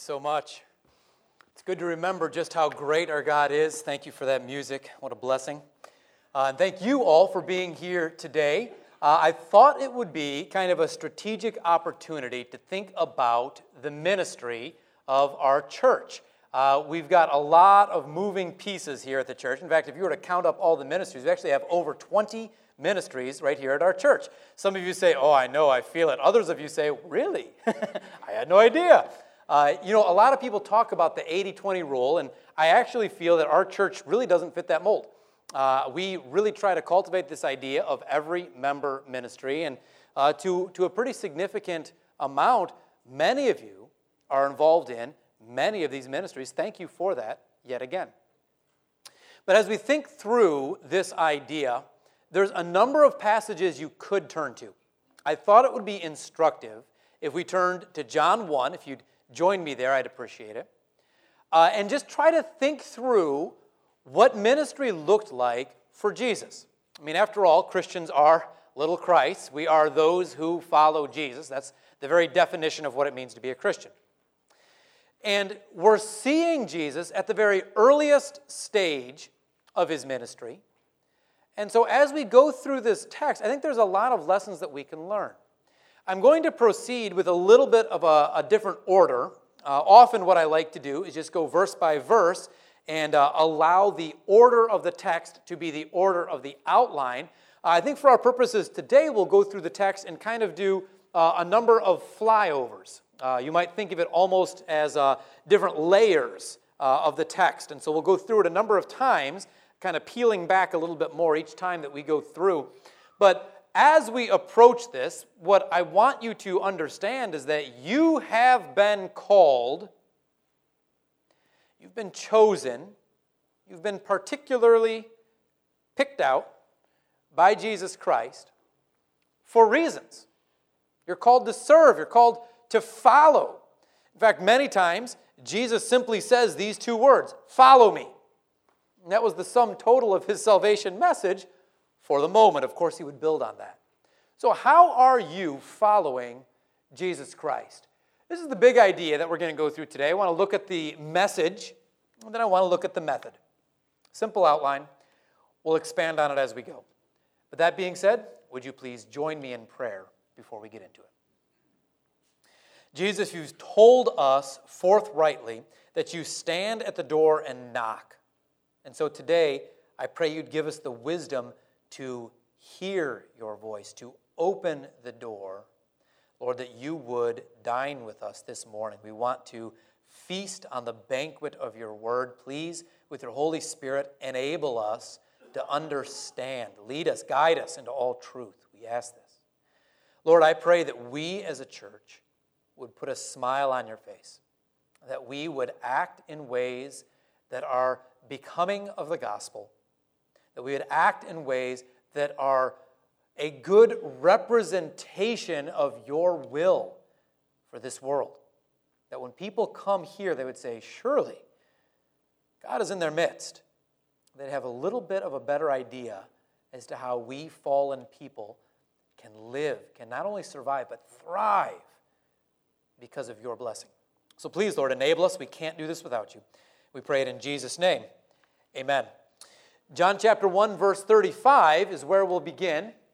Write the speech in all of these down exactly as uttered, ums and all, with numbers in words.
so much. It's good to remember just how great our God is. Thank you for that music. What a blessing. Uh, and thank you all for being here today. Uh, I thought it would be kind of a strategic opportunity to think about the ministry of our church. Uh, we've got a lot of moving pieces here at the church. In fact, if you were to count up all the ministries, we actually have over twenty ministries right here at our church. Some of you say, oh, I know, I feel it. Others of you say, really? I had no idea. Uh, you know, a lot of people talk about the eighty twenty rule, and I actually feel that our church really doesn't fit that mold. Uh, we really try to cultivate this idea of every member ministry, and uh, to, to a pretty significant amount, many of you are involved in many of these ministries. Thank you for that yet again. But as we think through this idea, there's a number of passages you could turn to. I thought it would be instructive if we turned to John one. If you'd join me there, I'd appreciate it. Uh, and just try to think through what ministry looked like for Jesus. I mean, after all, Christians are little Christs. We are those who follow Jesus. That's the very definition of what it means to be a Christian. And we're seeing Jesus at the very earliest stage of his ministry. And so as we go through this text, I think there's a lot of lessons that we can learn. I'm going to proceed with a little bit of a, a different order. Uh, often what I like to do is just go verse by verse and uh, allow the order of the text to be the order of the outline. Uh, I think for our purposes today, we'll go through the text and kind of do uh, a number of flyovers. Uh, you might think of it almost as uh, different layers uh, of the text. And so we'll go through it a number of times, kind of peeling back a little bit more each time that we go through. But as we approach this, what I want you to understand is that you have been called, you've been chosen, you've been particularly picked out by Jesus Christ for reasons. You're called to serve, you're called to follow. In fact, many times, Jesus simply says these two words, follow me. And that was the sum total of his salvation message for the moment. Of course, he would build on that. So how are you following Jesus Christ? This is the big idea that we're going to go through today. I want to look at the message, and then I want to look at the method. Simple outline. We'll expand on it as we go. But that being said, would you please join me in prayer before we get into it? Jesus, you've told us forthrightly that you stand at the door and knock. And so today, I pray you'd give us the wisdom to hear your voice, to open the door. Lord, that you would dine with us this morning. We want to feast on the banquet of your word. Please, with your Holy Spirit, enable us to understand. Lead us, guide us into all truth. We ask this. Lord, I pray that we as a church would put a smile on your face, that we would act in ways that are becoming of the gospel, that we would act in ways that are a good representation of your will for this world. That when people come here, they would say, surely, God is in their midst. They'd have a little bit of a better idea as to how we fallen people can live, can not only survive, but thrive because of your blessing. So please, Lord, enable us. We can't do this without you. We pray it in Jesus' name. Amen. John chapter one, verse thirty-five is where we'll begin. It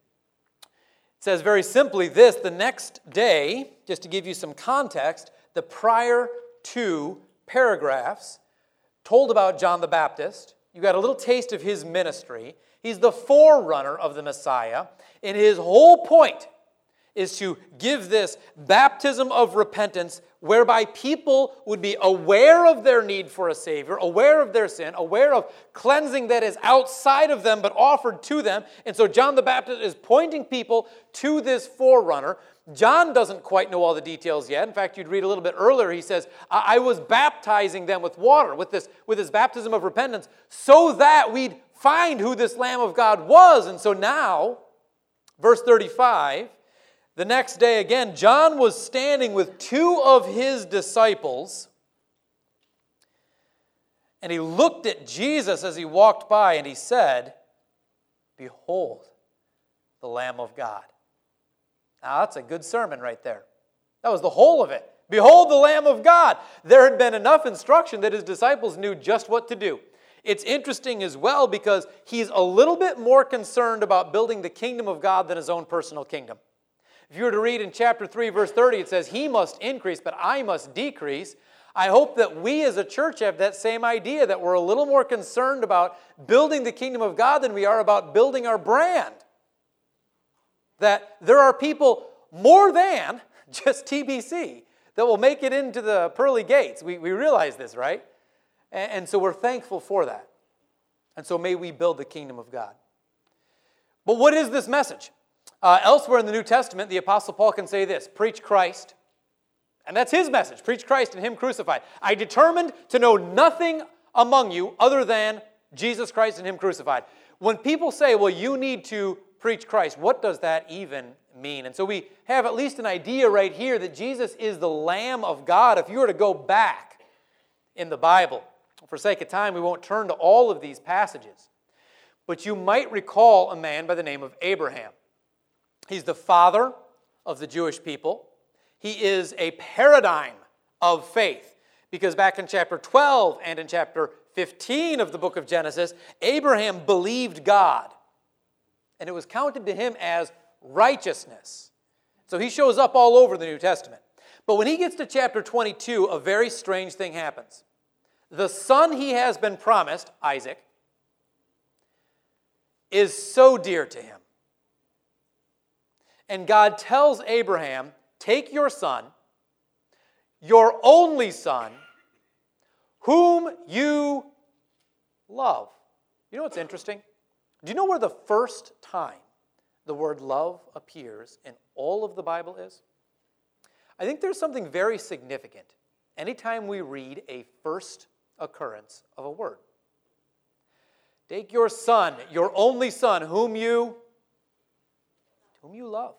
says very simply this: the next day, just to give you some context, the prior two paragraphs told about John the Baptist. You got a little taste of his ministry. He's the forerunner of the Messiah, and his whole point is to give this baptism of repentance whereby people would be aware of their need for a Savior, aware of their sin, aware of cleansing that is outside of them but offered to them. And so John the Baptist is pointing people to this forerunner. John doesn't quite know all the details yet. In fact, you'd read a little bit earlier, he says, I was baptizing them with water, with this, with this baptism of repentance, so that we'd find who this Lamb of God was. And so now, verse thirty-five, the next day again, John was standing with two of his disciples, and he looked at Jesus as he walked by, and he said, behold, the Lamb of God. Now, that's a good sermon right there. That was the whole of it. Behold the Lamb of God. There had been enough instruction that his disciples knew just what to do. It's interesting as well because he's a little bit more concerned about building the kingdom of God than his own personal kingdom. If you were to read in chapter three, verse thirty, it says, he must increase, but I must decrease. I hope that we as a church have that same idea, that we're a little more concerned about building the kingdom of God than we are about building our brand. That there are people more than just T B C that will make it into the pearly gates. We, we realize this, right? And, and so we're thankful for that. And so may we build the kingdom of God. But what is this message? Uh, elsewhere in the New Testament, the Apostle Paul can say this, preach Christ. And that's his message, preach Christ and him crucified. I determined to know nothing among you other than Jesus Christ and him crucified. When people say, well, you need to preach Christ, what does that even mean? And so we have at least an idea right here that Jesus is the Lamb of God. If you were to go back in the Bible, for sake of time, we won't turn to all of these passages. But you might recall a man by the name of Abraham. He's the father of the Jewish people. He is a paradigm of faith. Because back in chapter twelve and in chapter fifteen of the book of Genesis, Abraham believed God. And it was counted to him as righteousness. So he shows up all over the New Testament. But when he gets to chapter twenty-two, a very strange thing happens. The son he has been promised, Isaac, is so dear to him. And God tells Abraham, take your son, your only son, whom you love. You know what's interesting? Do you know where the first time the word love appears in all of the Bible is? I think there's something very significant anytime we read a first occurrence of a word. Take your son, your only son, whom you, whom you love,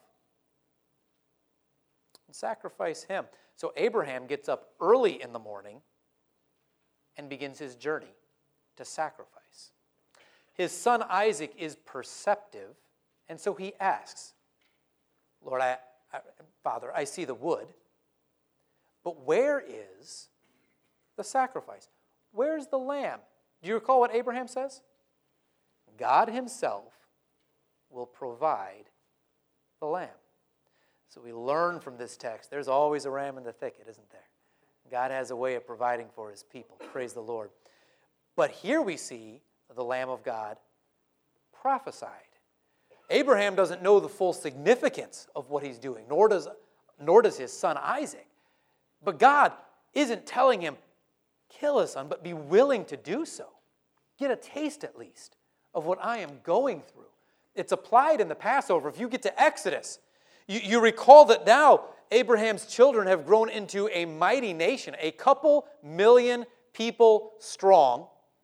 and sacrifice him. So Abraham gets up early in the morning and begins his journey to sacrifice. His son Isaac is perceptive, and so he asks, Lord, I, I, Father, I see the wood, but where is the sacrifice? Where's the lamb? Do you recall what Abraham says? God himself will provide the lamb. So we learn from this text, there's always a ram in the thicket, isn't there? God has a way of providing for his people. Praise the Lord. But here we see the Lamb of God prophesied. Abraham doesn't know the full significance of what he's doing, nor does, nor does his son Isaac. But God isn't telling him, kill his son, but be willing to do so. Get a taste at least of what I am going through. It's applied in the Passover. If you get to Exodus, you, you recall that now Abraham's children have grown into a mighty nation, a couple million people strong,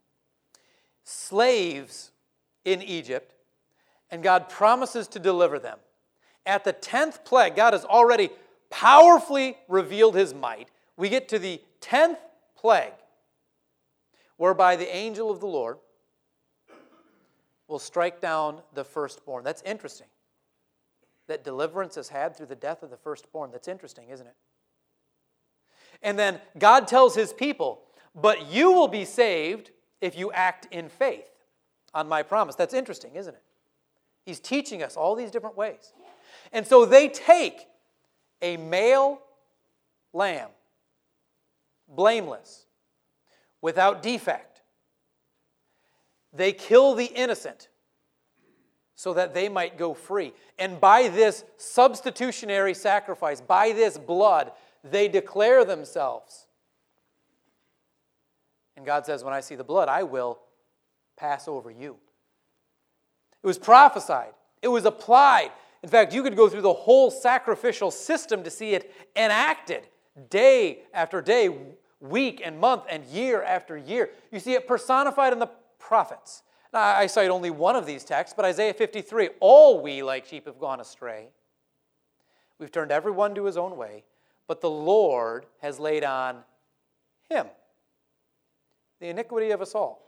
slaves in Egypt, and God promises to deliver them. At the tenth plague, God has already powerfully revealed his might. We get to the tenth plague, whereby the angel of the Lord will strike down the firstborn. That's interesting. That deliverance is had through the death of the firstborn. That's interesting, isn't it? And then God tells his people, but you will be saved if you act in faith on my promise. That's interesting, isn't it? He's teaching us all these different ways. And so they take a male lamb, blameless, without defect. They kill the innocent so that they might go free. And by this substitutionary sacrifice, by this blood, they declare themselves. And God says, when I see the blood, I will pass over you. It was prophesied. It was applied. In fact, you could go through the whole sacrificial system to see it enacted day after day, week and month and year after year. You see it personified in the prophets. Now, I cite only one of these texts, but Isaiah fifty-three, all we like sheep have gone astray. We've turned everyone to his own way, but the Lord has laid on him the iniquity of us all.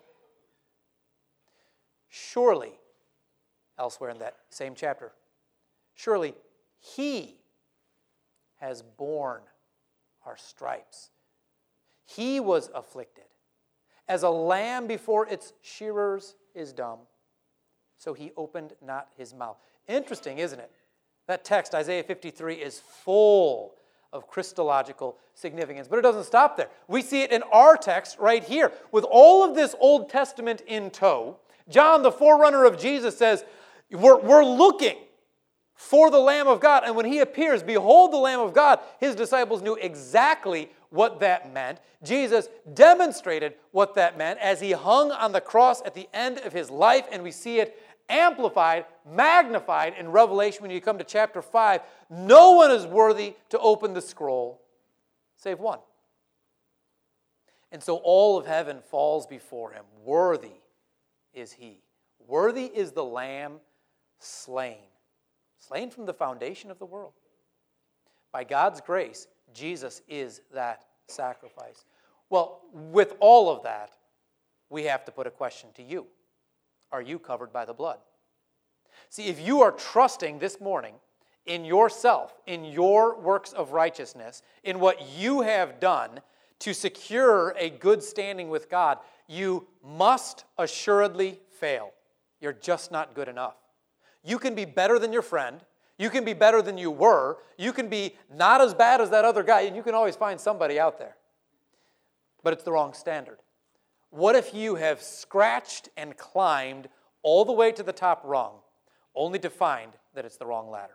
Surely, elsewhere in that same chapter, surely he has borne our stripes. He was afflicted. As a lamb before its shearers is dumb, so he opened not his mouth. Interesting, isn't it? That text, Isaiah fifty-three, is full of Christological significance. But it doesn't stop there. We see it in our text right here. With all of this Old Testament in tow, John, the forerunner of Jesus, says, we're, we're looking for the Lamb of God. And when he appears, behold the Lamb of God, his disciples knew exactly what that meant. Jesus demonstrated what that meant as he hung on the cross at the end of his life, and we see it amplified, magnified in Revelation when you come to chapter five. No one is worthy to open the scroll, save one. And so all of heaven falls before him. Worthy is he. Worthy is the Lamb slain. Slain from the foundation of the world. By God's grace, Jesus is that sacrifice. Well, with all of that, we have to put a question to you. Are you covered by the blood? See, if you are trusting this morning in yourself, in your works of righteousness, in what you have done to secure a good standing with God, you must assuredly fail. You're just not good enough. You can be better than your friend. You can be better than you were. You can be not as bad as that other guy, and you can always find somebody out there. But it's the wrong standard. What if you have scratched and climbed all the way to the top rung, only to find that it's the wrong ladder?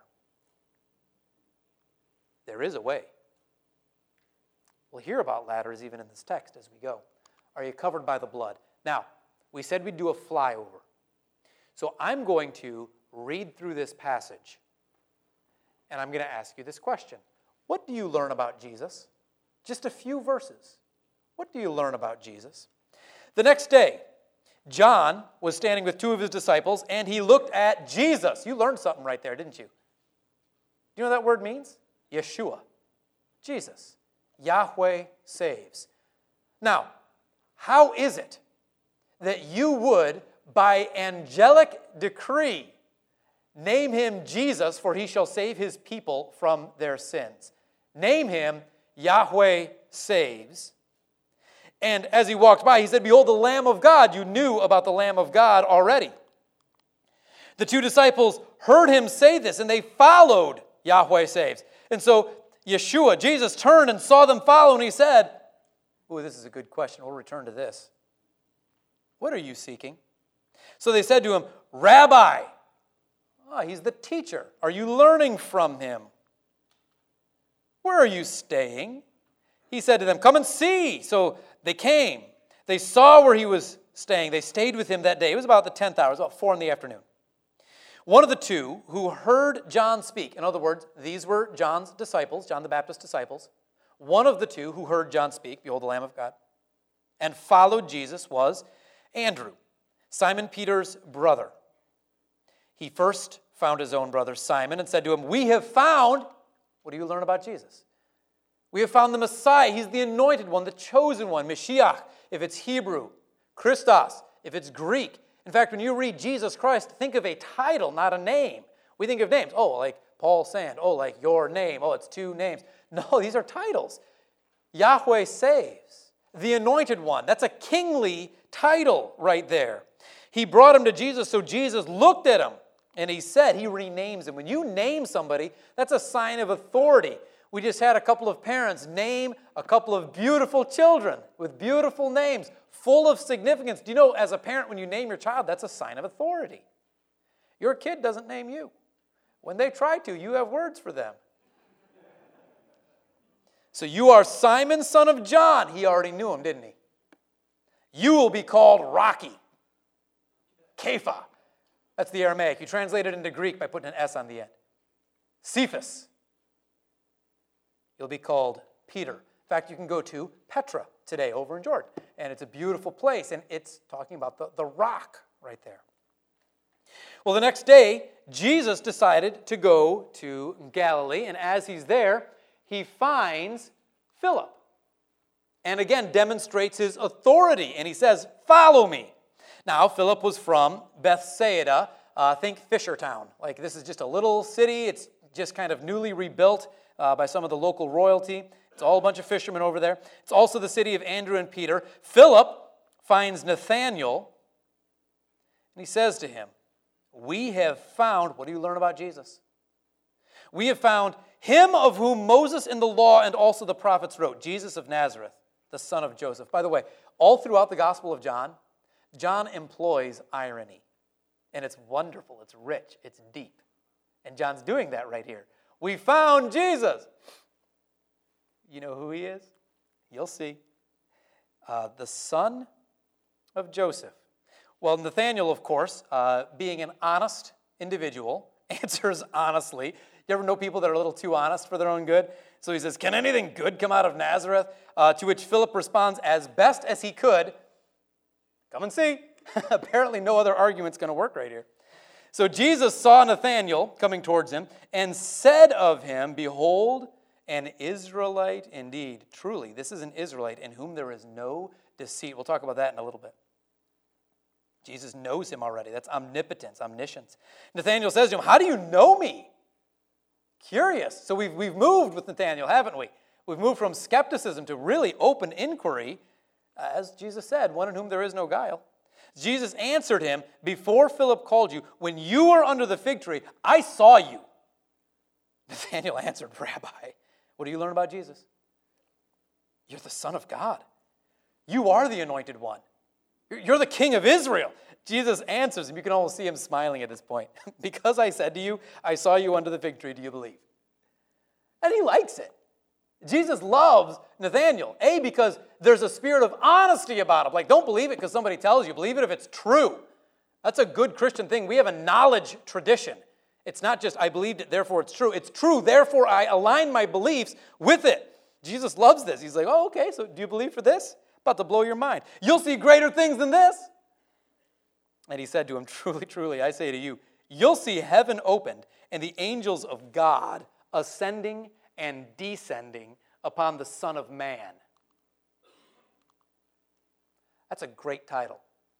There is a way. We'll hear about ladders even in this text as we go. Are you covered by the blood? Now, we said we'd do a flyover. So I'm going to read through this passage, and I'm going to ask you this question. What do you learn about Jesus? Just a few verses. What do you learn about Jesus? The next day, John was standing with two of his disciples, and he looked at Jesus. You learned something right there, didn't you? Do you know what that word means? Yeshua. Jesus. Yahweh saves. Now, how is it that you would, by angelic decree, name him Jesus, for he shall save his people from their sins? Name him Yahweh saves. And as he walked by, he said, behold, the Lamb of God. You knew about the Lamb of God already. The two disciples heard him say this, and they followed Yahweh saves. And so Yeshua, Jesus, turned and saw them follow, and he said, oh, this is a good question. We'll return to this. What are you seeking? So they said to him, Rabbi. Ah, he's the teacher. Are you learning from him? Where are you staying? He said to them, come and see. So they came. They saw where he was staying. They stayed with him that day. It was about the tenth hour. It was about four in the afternoon. One of the two who heard John speak, in other words, these were John's disciples, John the Baptist's disciples. One of the two who heard John speak, behold the Lamb of God, and followed Jesus was Andrew, Simon Peter's brother. He first found his own brother Simon and said to him, we have found, what do you learn about Jesus? We have found the Messiah. He's the anointed one, the chosen one, Mashiach, if it's Hebrew, Christos, if it's Greek. In fact, when you read Jesus Christ, think of a title, not a name. We think of names. Oh, like Paul Sand. Oh, like your name. Oh, it's two names. No, these are titles. Yahweh saves. The anointed one. That's a kingly title right there. He brought him to Jesus, so Jesus looked at him, and he said, he renames him. When you name somebody, that's a sign of authority. We just had a couple of parents name a couple of beautiful children with beautiful names, full of significance. Do you know, as a parent, when you name your child, that's a sign of authority. Your kid doesn't name you. When they try to, you have words for them. So you are Simon, son of John. He already knew him, didn't he? You will be called Rocky. Kepha. That's the Aramaic. You translate it into Greek by putting an S on the end. Cephas. You'll be called Peter. In fact, you can go to Petra today over in Jordan, and it's a beautiful place, and it's talking about the, the rock right there. Well, the next day, Jesus decided to go to Galilee, and as he's there, he finds Philip, and again demonstrates his authority, and he says, follow me. Now, Philip was from Bethsaida, uh, think Fishertown. Like, this is just a little city. It's just kind of newly rebuilt uh, by some of the local royalty. It's all a bunch of fishermen over there. It's also the city of Andrew and Peter. Philip finds Nathanael, and he says to him, we have found, what do you learn about Jesus? We have found him of whom Moses in the law and also the prophets wrote, Jesus of Nazareth, the son of Joseph. By the way, all throughout the Gospel of John, John employs irony. And it's wonderful, it's rich, it's deep. And John's doing that right here. We found Jesus. You know who he is? You'll see. Uh, the son of Joseph. Well, Nathanael, of course, uh, being an honest individual, answers honestly. You ever know people that are a little too honest for their own good? So he says, can anything good come out of Nazareth? Uh, to which Philip responds as best as he could, come and see. Apparently no other argument's going to work right here. So Jesus saw Nathanael coming towards him and said of him, behold, an Israelite indeed. Truly, this is an Israelite in whom there is no deceit. We'll talk about that in a little bit. Jesus knows him already. That's omnipotence, omniscience. Nathanael says to him, how do you know me? Curious. So we've, we've moved with Nathanael, haven't we? We've moved from skepticism to really open inquiry. As Jesus said, one in whom there is no guile. Jesus answered him, before Philip called you, when you were under the fig tree, I saw you. Nathanael answered, Rabbi, what do you learn about Jesus? You're the Son of God. You are the Anointed One. You're the King of Israel. Jesus answers him. You can almost see him smiling at this point. Because I said to you, I saw you under the fig tree, do you believe? And he likes it. Jesus loves Nathanael. A, because there's a spirit of honesty about him. Like, don't believe it because somebody tells you. Believe it if it's true. That's a good Christian thing. We have a knowledge tradition. It's not just, I believed it, therefore it's true. It's true, therefore I align my beliefs with it. Jesus loves this. He's like, oh, okay, so do you believe for this? About to blow your mind. You'll see greater things than this. And he said to him, truly, truly, I say to you, you'll see heaven opened and the angels of God ascending and descending upon the Son of Man. That's a great title.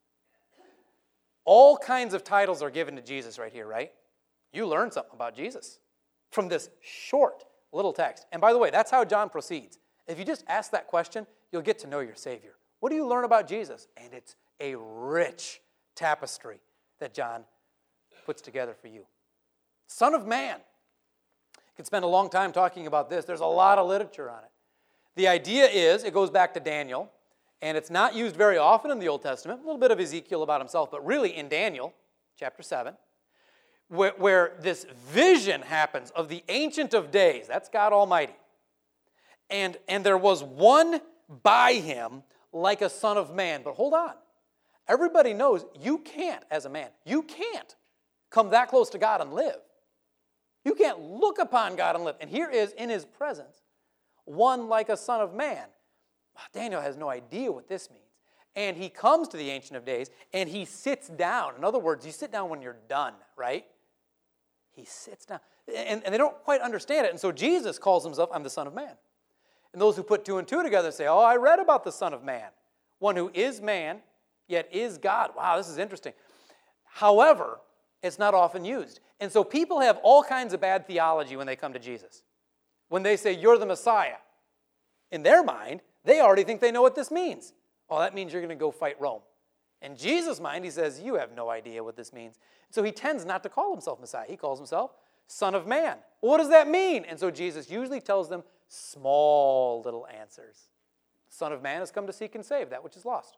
All kinds of titles are given to Jesus right here, right? You learn something about Jesus from this short little text. And by the way, that's how John proceeds. If you just ask that question, you'll get to know your Savior. What do you learn about Jesus? And it's a rich tapestry that John puts together for you. Son of Man. You can spend a long time talking about this. There's a lot of literature on it. The idea is, it goes back to Daniel, and it's not used very often in the Old Testament. A little bit of Ezekiel about himself, but really in Daniel, chapter seven, where, where this vision happens of the Ancient of Days. That's God Almighty. And, and there was one by him like a son of man. But hold on. Everybody knows you can't, as a man, you can't come that close to God and live. You can't look upon God and live. And here is, in his presence, one like a son of man. Daniel has no idea what this means. And he comes to the Ancient of Days, and he sits down. In other words, you sit down when you're done, right? He sits down. And, and they don't quite understand it. And so Jesus calls himself, I'm the Son of Man. And those who put two and two together say, oh, I read about the Son of Man. One who is man, yet is God. Wow, this is interesting. However, it's not often used. And so people have all kinds of bad theology when they come to Jesus. When they say, you're the Messiah, in their mind, they already think they know what this means. Oh, that means you're going to go fight Rome. In Jesus' mind, he says, you have no idea what this means. So he tends not to call himself Messiah. He calls himself Son of Man. Well, what does that mean? And so Jesus usually tells them small little answers. The Son of Man has come to seek and save that which is lost.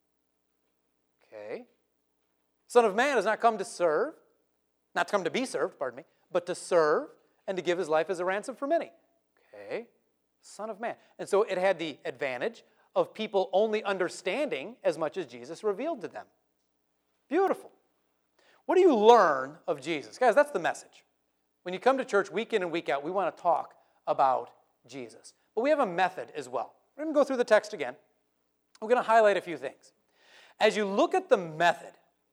Okay. Son of Man has not come to serve, not to come to be served, pardon me, but to serve and to give his life as a ransom for many. Okay. Son of Man. And so it had the advantage of people only understanding as much as Jesus revealed to them. Beautiful. What do you learn of Jesus? Guys, that's the message. When you come to church week in and week out, we want to talk about Jesus. But we have a method as well. We're going to go through the text again. We're going to highlight a few things. As you look at the method,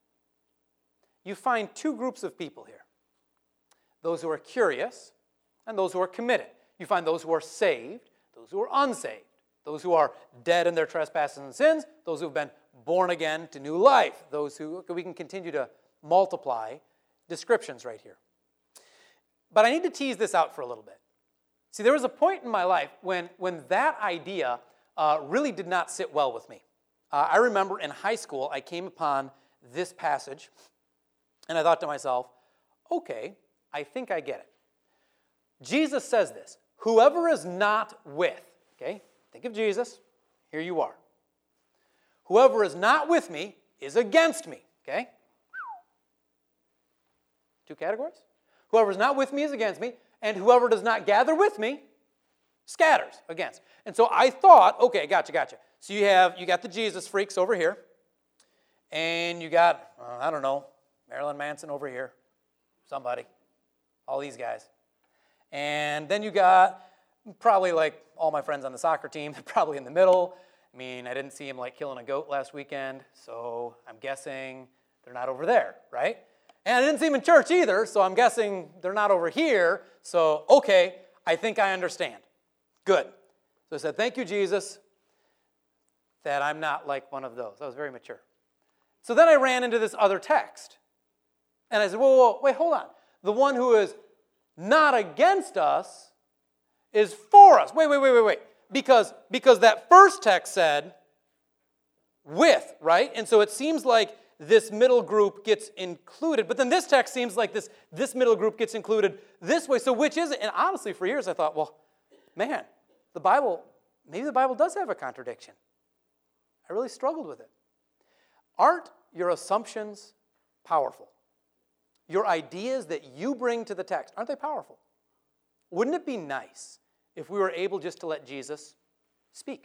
you find two groups of people here. Those who are curious and those who are committed. You find those who are saved, those who are unsaved. Those who are dead in their trespasses and sins, those who have been born again to new life, those who, we can continue to multiply descriptions right here. But I need to tease this out for a little bit. See, there was a point in my life when, when that idea uh, really did not sit well with me. Uh, I remember in high school, I came upon this passage, and I thought to myself, okay, I think I get it. Jesus says this, whoever is not with, okay, think of Jesus, here you are. Whoever is not with me is against me, okay? Two categories. Whoever is not with me is against me, and whoever does not gather with me scatters against. And so I thought, okay, gotcha, gotcha. So you have, you got the Jesus freaks over here, and you got, uh, I don't know, Marilyn Manson over here, somebody, all these guys. And then you got probably like all my friends on the soccer team, probably in the middle. I mean, I didn't see him like killing a goat last weekend, so I'm guessing they're not over there, right? And I didn't see him in church either, so I'm guessing they're not over here. So, okay, I think I understand. Good. So I said, thank you, Jesus, that I'm not like one of those. I was very mature. So then I ran into this other text. And I said, whoa, whoa, wait, hold on. The one who is not against us is for us. Wait, wait, wait, wait, wait. Because, because that first text said with, right? And so it seems like this middle group gets included. But then this text seems like this, this middle group gets included this way. So which is it? And honestly, for years I thought, well, man, the Bible, maybe the Bible does have a contradiction. I really struggled with it. Aren't your assumptions powerful? Your ideas that you bring to the text, aren't they powerful? Wouldn't it be nice if we were able just to let Jesus speak?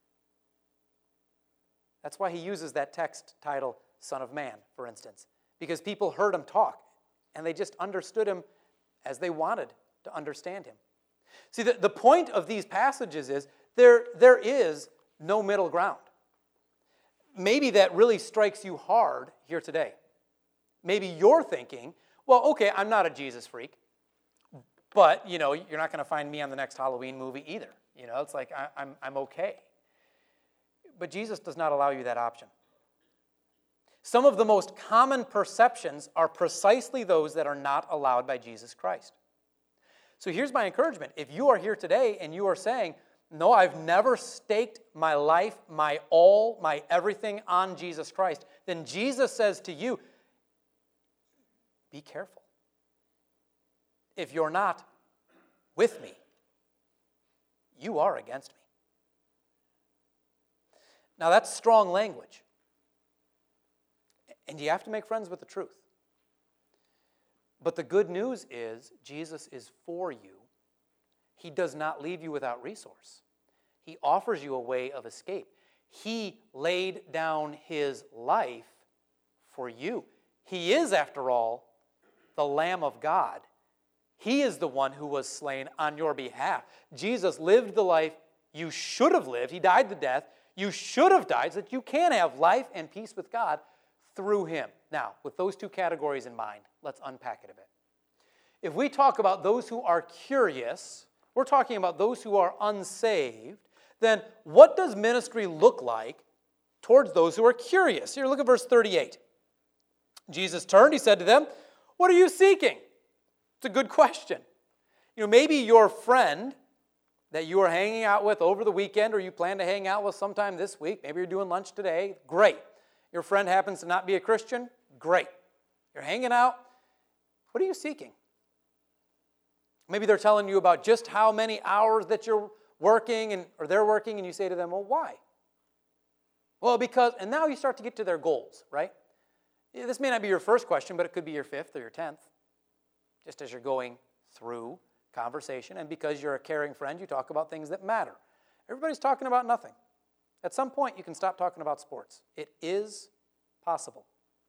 That's why he uses that text title, Son of Man, for instance, because people heard him talk, and they just understood him as they wanted to understand him. See, the, the point of these passages is there, there is no middle ground. Maybe that really strikes you hard here today. Maybe you're thinking, well, okay, I'm not a Jesus freak, but, you know, you're not going to find me on the next Halloween movie either. You know, it's like I, I'm, I'm okay. But Jesus does not allow you that option. Some of the most common perceptions are precisely those that are not allowed by Jesus Christ. So here's my encouragement. If you are here today and you are saying, no, I've never staked my life, my all, my everything on Jesus Christ, then Jesus says to you, be careful. If you're not with me, you are against me. Now that's strong language. And you have to make friends with the truth. But the good news is Jesus is for you. He does not leave you without resource. He offers you a way of escape. He laid down his life for you. He is, after all, the Lamb of God. He is the one who was slain on your behalf. Jesus lived the life you should have lived. He died the death you should have died so that you can have life and peace with God through him. Now, with those two categories in mind, let's unpack it a bit. If we talk about those who are curious, we're talking about those who are unsaved, then what does ministry look like towards those who are curious? Here, look at verse thirty-eight. Jesus turned, he said to them, what are you seeking? It's a good question. You know, maybe your friend that you are hanging out with over the weekend or you plan to hang out with sometime this week, maybe you're doing lunch today, great. Your friend happens to not be a Christian, great. You're hanging out, what are you seeking? Maybe they're telling you about just how many hours that you're working and or they're working, and you say to them, well, why? Well, because, and now you start to get to their goals, right? This may not be your first question, but it could be your fifth or your tenth, just as you're going through conversation. And because you're a caring friend, you talk about things that matter. Everybody's talking about nothing. At some point, you can stop talking about sports. It is possible.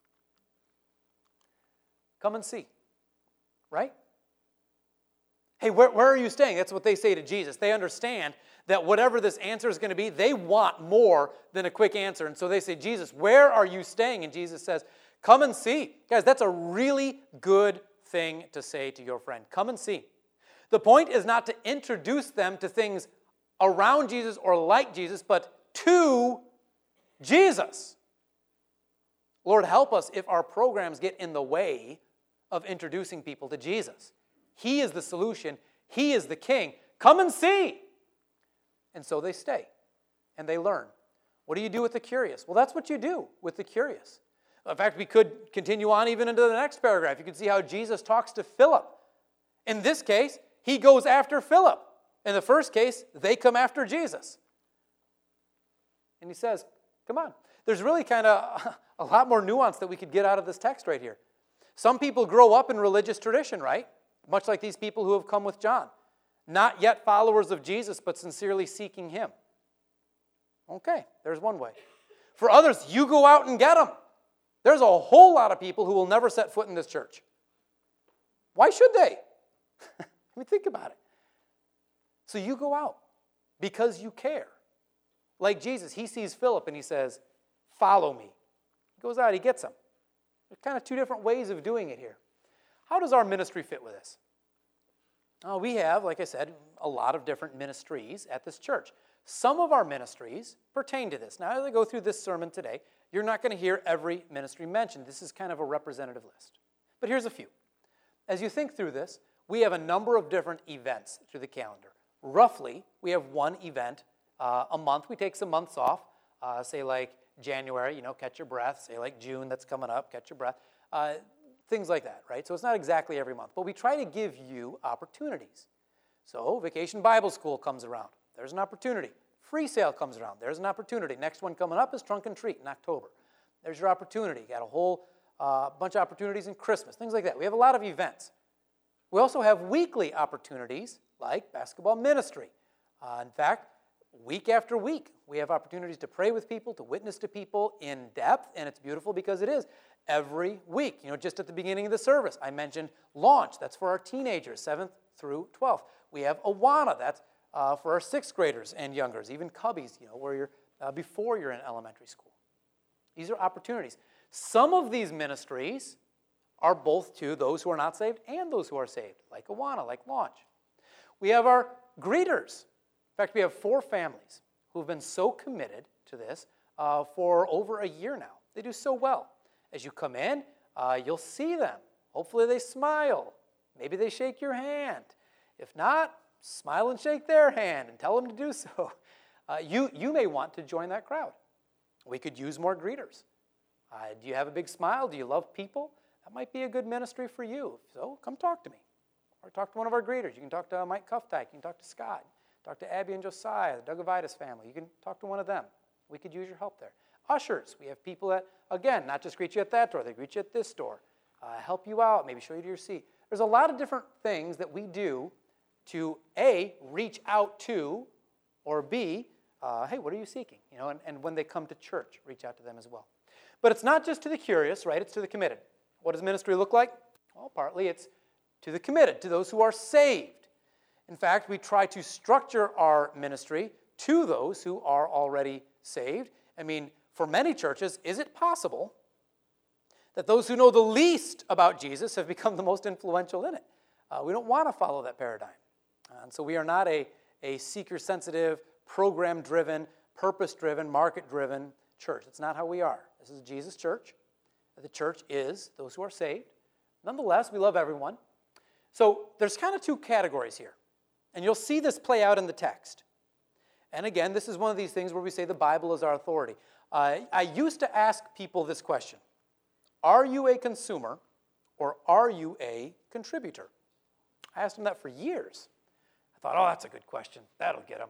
Come and see, right? Hey, where, where are you staying? That's what they say to Jesus. They understand that whatever this answer is going to be, they want more than a quick answer. And so they say, Jesus, where are you staying? And Jesus says, come and see. Guys, that's a really good thing to say to your friend. Come and see. The point is not to introduce them to things around Jesus or like Jesus, but to Jesus. Lord, help us if our programs get in the way of introducing people to Jesus. He is the solution. He is the King. Come and see. And so they stay, and they learn. What do you do with the curious? Well, that's what you do with the curious. In fact, we could continue on even into the next paragraph. You can see how Jesus talks to Philip. In this case, he goes after Philip. In the first case, they come after Jesus. And he says, come on. There's really kind of a lot more nuance that we could get out of this text right here. Some people grow up in religious tradition, right? Much like these people who have come with John. Not yet followers of Jesus, but sincerely seeking him. Okay, there's one way. For others, you go out and get them. There's a whole lot of people who will never set foot in this church. Why should they? I mean, think about it. So you go out because you care. Like Jesus, he sees Philip and he says, follow me. He goes out, he gets him. There's kind of two different ways of doing it here. How does our ministry fit with this? Oh, we have, like I said, a lot of different ministries at this church. Some of our ministries pertain to this. Now, as I go through this sermon today, you're not going to hear every ministry mentioned. This is kind of a representative list. But here's a few. As you think through this, we have a number of different events through the calendar. Roughly, we have one event uh, a month. We take some months off, uh, say like January, you know, catch your breath. Say like June, that's coming up, catch your breath. Uh, things like that, right? So it's not exactly every month, but we try to give you opportunities. So Vacation Bible School comes around. There's an opportunity. Free sale comes around. There's an opportunity. Next one coming up is Trunk and Treat in October. There's your opportunity. You got a whole uh, bunch of opportunities in Christmas, things like that. We have a lot of events. We also have weekly opportunities like basketball ministry. Uh, in fact, week after week, we have opportunities to pray with people, to witness to people in depth, and it's beautiful because it is every week. You know, just at the beginning of the service, I mentioned Launch. That's for our teenagers, seventh through twelfth. We have Awana. That's uh, for our sixth graders and youngers, even Cubbies, you know, where you're uh, before you're in elementary school. These are opportunities. Some of these ministries are both to those who are not saved and those who are saved, like Awana, like Launch. We have our greeters. In fact, we have four families who've been so committed to this uh, for over a year now. They do so well. As you come in, uh, you'll see them. Hopefully they smile. Maybe they shake your hand. If not, smile and shake their hand and tell them to do so. Uh, you, you may want to join that crowd. We could use more greeters. Uh, do you have a big smile? Do you love people? That might be a good ministry for you. So come talk to me. Or talk to one of our greeters. You can talk to Mike Kuftyke. You can talk to Scott. Talk to Abby and Josiah, the Dugovitis family. You can talk to one of them. We could use your help there. Ushers. We have people that, again, not just greet you at that door. They greet you at this door. Uh, help you out. Maybe show you to your seat. There's a lot of different things that we do to, A, reach out to, or B, uh, hey, what are you seeking? You know, and, and when they come to church, reach out to them as well. But it's not just to the curious, right? It's to the committed. What does ministry look like? Well, partly it's to the committed, to those who are saved. In fact, we try to structure our ministry to those who are already saved. I mean, for many churches, is it possible that those who know the least about Jesus have become the most influential in it? Uh, we don't want to follow that paradigm. And so we are not a, a seeker-sensitive, program-driven, purpose-driven, market-driven church. It's not how we are. This is Jesus' church. The church is those who are saved. Nonetheless, we love everyone. So there's kind of two categories here. And you'll see this play out in the text. And again, this is one of these things where we say the Bible is our authority. Uh, I used to ask people this question. Are you a consumer or are you a contributor? I asked them that for years. I thought, oh, that's a good question. That'll get them.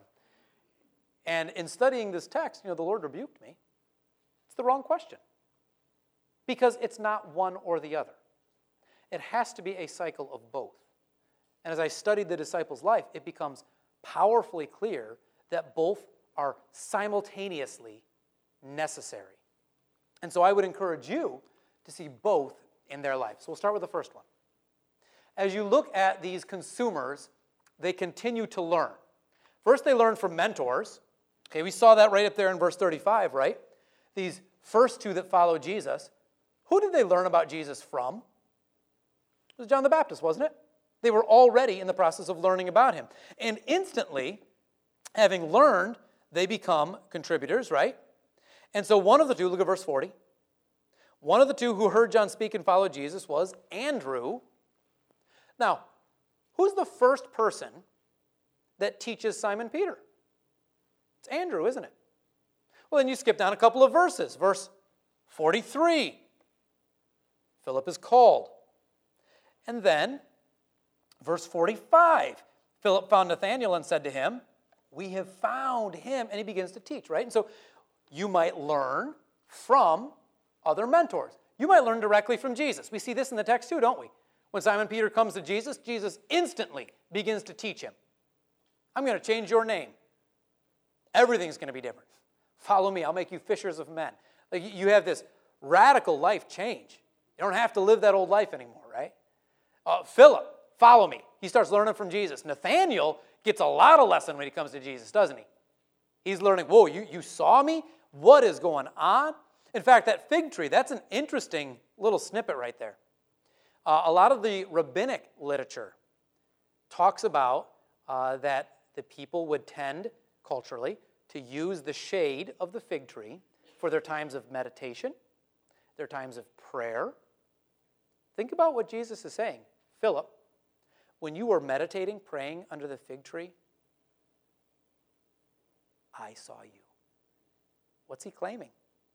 And in studying this text, you know, the Lord rebuked me. It's the wrong question. Because it's not one or the other. It has to be a cycle of both. And as I studied the disciples' life, it becomes powerfully clear that both are simultaneously necessary. And so I would encourage you to see both in their life. So we'll start with the first one. As you look at these consumers, they continue to learn. First, they learn from mentors. Okay, we saw that right up there in verse thirty-five, right? These first two that follow Jesus, who did they learn about Jesus from? It was John the Baptist, wasn't it? They were already in the process of learning about him. And instantly, having learned, they become contributors, right? And so one of the two, look at verse forty, one of the two who heard John speak and followed Jesus was Andrew. Now, who's the first person that teaches Simon Peter? It's Andrew, isn't it? Well, then you skip down a couple of verses. Verse forty-three. Philip is called. And then, verse forty-five. Philip found Nathanael and said to him, we have found him. And he begins to teach, right? And so you might learn from other mentors. You might learn directly from Jesus. We see this in the text too, don't we? When Simon Peter comes to Jesus, Jesus instantly begins to teach him. I'm going to change your name. Everything's going to be different. Follow me. I'll make you fishers of men. Like you have this radical life change. You don't have to live that old life anymore, right? Uh, Philip, follow me. He starts learning from Jesus. Nathanael gets a lot of lesson when he comes to Jesus, doesn't he? He's learning, whoa, you, you saw me? What is going on? In fact, that fig tree, that's an interesting little snippet right there. Uh, a lot of the rabbinic literature talks about uh, that the people would tend, culturally, to use the shade of the fig tree for their times of meditation, their times of prayer. Think about what Jesus is saying. Philip, when you were meditating, praying under the fig tree, I saw you. What's he claiming?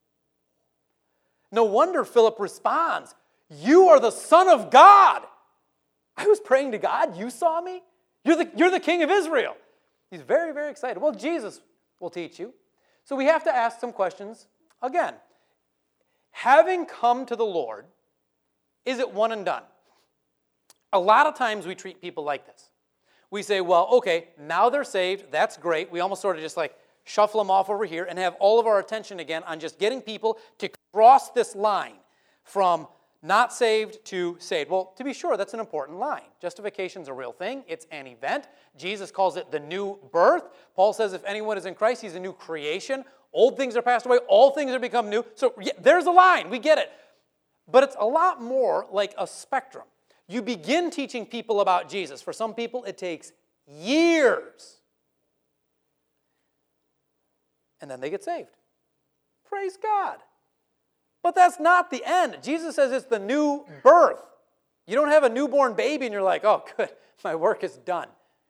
No wonder Philip responds, you are the Son of God. I was praying to God. You saw me? You're the, you're the King of Israel. He's very, very excited. Well, Jesus will teach you. So we have to ask some questions again. Having come to the Lord, is it one and done? A lot of times we treat people like this. We say, well, okay, now they're saved. That's great. We almost sort of just like shuffle them off over here and have all of our attention again on just getting people to cross this line from not saved to saved. Well, to be sure, that's an important line. Justification's a real thing. It's an event. Jesus calls it the new birth. Paul says if anyone is in Christ, he's a new creation. Old things are passed away. All things are become new. So yeah, there's a line. We get it. But it's a lot more like a spectrum. You begin teaching people about Jesus. For some people, it takes years. And then they get saved. Praise God. But that's not the end. Jesus says it's the new birth. You don't have a newborn baby and you're like, oh, good, my work is done.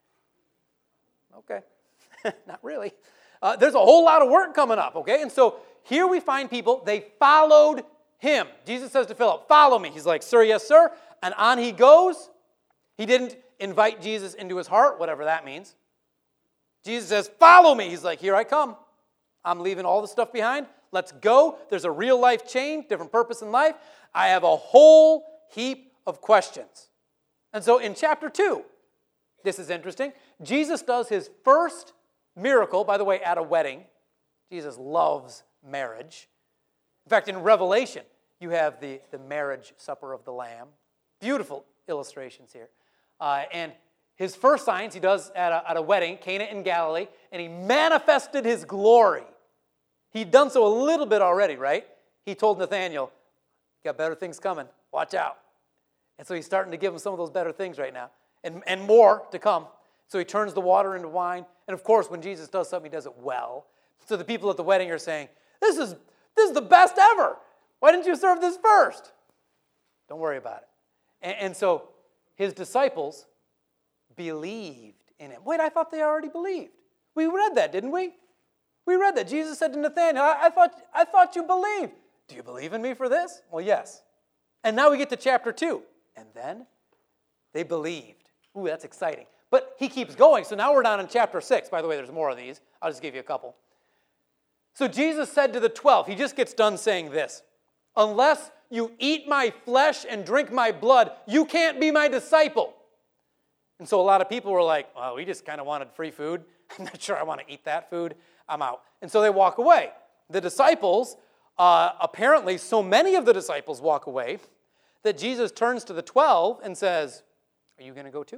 Okay, not really. Uh, there's a whole lot of work coming up, okay? And so here we find people, they followed him. Jesus says to Philip, follow me. He's like, sir, yes, sir. And on he goes. He didn't invite Jesus into his heart, whatever that means. Jesus says, follow me. He's like, here I come. I'm leaving all the stuff behind. Let's go. There's a real life change, different purpose in life. I have a whole heap of questions. And so in chapter two, this is interesting. Jesus does his first miracle, by the way, at a wedding. Jesus loves marriage. In fact, in Revelation, you have the, the marriage supper of the Lamb. Beautiful illustrations here. Uh, and his first signs he does at a, at a wedding, Cana in Galilee, and he manifested his glory. He'd done so a little bit already, right? He told Nathanael, got better things coming. Watch out. And so he's starting to give him some of those better things right now. And, and more to come. So he turns the water into wine. And of course, when Jesus does something, he does it well. So the people at the wedding are saying, this is, this is the best ever. Why didn't you serve this first? Don't worry about it. And, and so his disciples believed in him. Wait, I thought they already believed. We read that, didn't we? We read that. Jesus said to Nathanael, I, I, thought, I thought you believed. Do you believe in me for this? Well, yes. And now we get to chapter two. And then they believed. Ooh, that's exciting. But he keeps going. So now we're down in chapter six. By the way, there's more of these. I'll just give you a couple. So Jesus said to the twelve, he just gets done saying this, unless you eat my flesh and drink my blood, you can't be my disciple. And so a lot of people were like, well, we just kind of wanted free food. I'm not sure I want to eat that food. I'm out. And so they walk away. The disciples, uh, apparently so many of the disciples walk away that Jesus turns to the twelve and says, are you going to go too?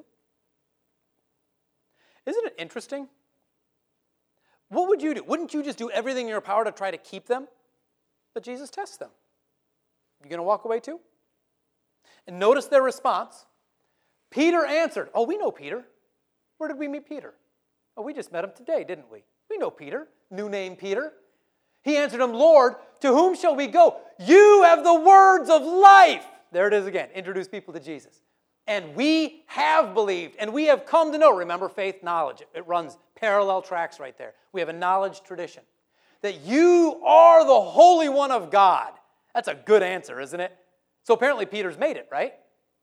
Isn't it interesting? What would you do? Wouldn't you just do everything in your power to try to keep them? But Jesus tests them. You going to walk away too? And notice their response. Peter answered. Oh, we know Peter. Where did we meet Peter? Oh, we just met him today, didn't we? We know Peter. New name Peter. He answered him, Lord, to whom shall we go? You have the words of life. There it is again. Introduce people to Jesus. And we have believed, and we have come to know. Remember, faith, knowledge. It runs parallel tracks right there. We have a knowledge tradition. That you are the Holy One of God. That's a good answer, isn't it? So apparently Peter's made it, right?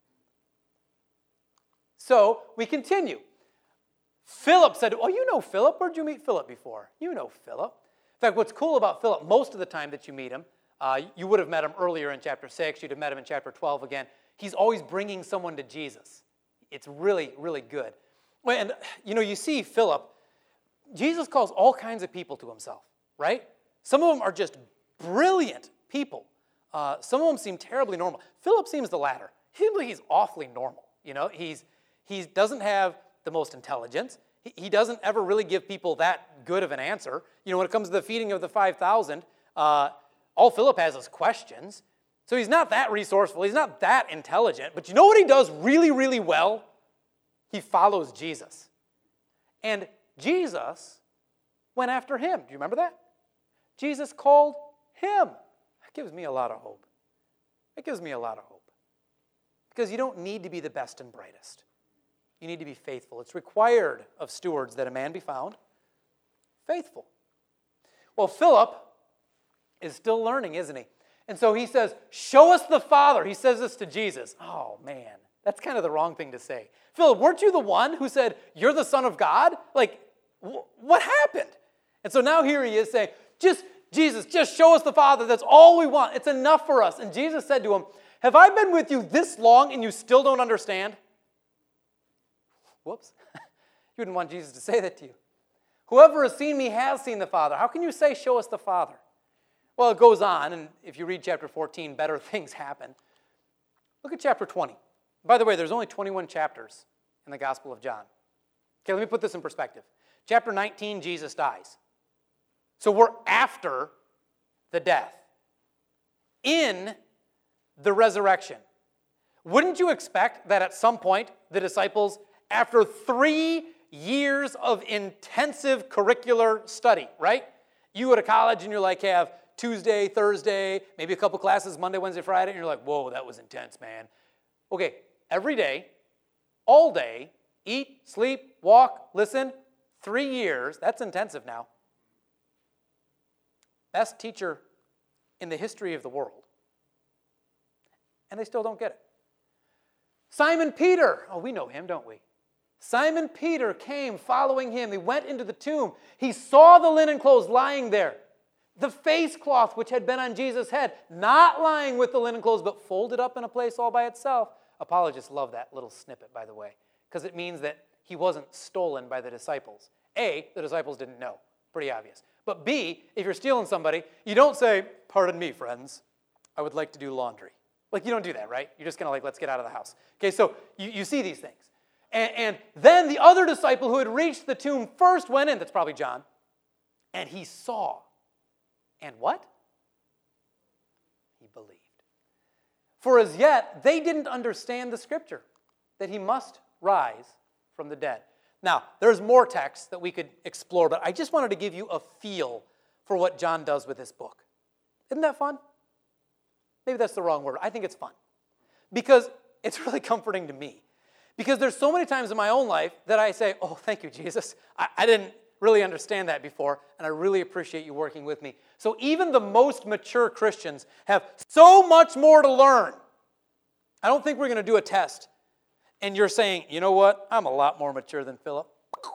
So we continue. Philip said, oh, you know Philip. Where'd you meet Philip before? You know Philip. In fact, what's cool about Philip, most of the time that you meet him, uh, you would have met him earlier in chapter six. You'd have met him in chapter twelve again. He's always bringing someone to Jesus. It's really, really good. And, you know, you see Philip, Jesus calls all kinds of people to himself, right? Some of them are just brilliant people. Uh, some of them seem terribly normal. Philip seems the latter. He seems like he's awfully normal. You know, he's he doesn't have the most intelligence. He, he doesn't ever really give people that good of an answer. You know, when it comes to the feeding of the five thousand, uh, all Philip has is questions. So he's not that resourceful. He's not that intelligent. But you know what he does really, really well? He follows Jesus. And Jesus went after him. Do you remember that? Jesus called him. That gives me a lot of hope. It gives me a lot of hope. Because you don't need to be the best and brightest. You need to be faithful. It's required of stewards that a man be found faithful. Well, Philip is still learning, isn't he? And so he says, show us the Father. He says this to Jesus. Oh, man, that's kind of the wrong thing to say. Philip, weren't you the one who said, you're the Son of God? Like, wh- what happened? And so now here he is saying, just, Jesus, just show us the Father. That's all we want. It's enough for us. And Jesus said to him, have I been with you this long and you still don't understand? Whoops. You wouldn't want Jesus to say that to you. Whoever has seen me has seen the Father. How can you say, show us the Father? Well, it goes on, and if you read chapter fourteen, better things happen. Look at chapter twenty. By the way, there's only twenty-one chapters in the Gospel of John. Okay, let me put this in perspective. Chapter nineteen, Jesus dies. So we're after the death. In the resurrection. Wouldn't you expect that at some point the disciples, after three years of intensive curricular study, right? You go to college and you're like, have Tuesday, Thursday, maybe a couple classes, Monday, Wednesday, Friday, and you're like, whoa, that was intense, man. Okay, every day, all day, eat, sleep, walk, listen, three years, that's intensive now. Best teacher in the history of the world. And they still don't get it. Simon Peter, oh, we know him, don't we? Simon Peter came following him. He went into the tomb. He saw the linen clothes lying there. The face cloth which had been on Jesus' head, not lying with the linen clothes, but folded up in a place all by itself. Apologists love that little snippet, by the way, because it means that he wasn't stolen by the disciples. A, the disciples didn't know. Pretty obvious. But B, if you're stealing somebody, you don't say, pardon me, friends, I would like to do laundry. Like, you don't do that, right? You're just kind of like, let's get out of the house. Okay, so you, you see these things. And, and then the other disciple who had reached the tomb first went in, that's probably John, and he saw. And what? He believed. For as yet, they didn't understand the scripture, that he must rise from the dead. Now, there's more text that we could explore, but I just wanted to give you a feel for what John does with this book. Isn't that fun? Maybe that's the wrong word. I think it's fun. Because it's really comforting to me. Because there's so many times in my own life that I say, oh, thank you, Jesus. I, I didn't really understand that before, and I really appreciate you working with me. So even the most mature Christians have so much more to learn. I don't think we're going to do a test, and you're saying, you know what? I'm a lot more mature than Philip.